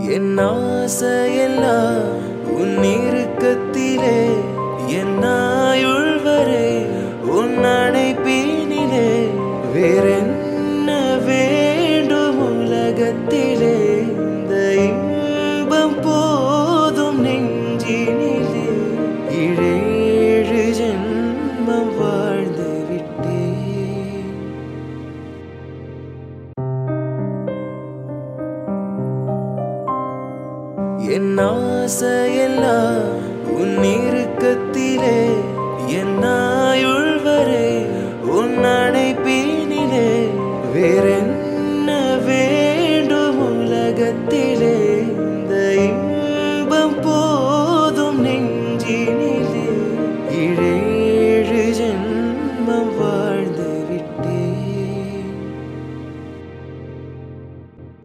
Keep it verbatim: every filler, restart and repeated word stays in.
என் ஆசையெல்லாம் உன் இறுக்கத்திலே என் ஆயுள் வரை உன் அணைப்பினிலே வேறென்ன வேண்டும் உலகத்திலே இந்த இன்பம் போதும் நெஞ்சினிலே ஏழு ஜென்மம் வாழ்ந்து விட்டேன். என் ஆசையெல்லாம் உன் இறுக்கத்திலே என் ஆயுள் வரை உன் அணைப்பினிலே வேறென்ன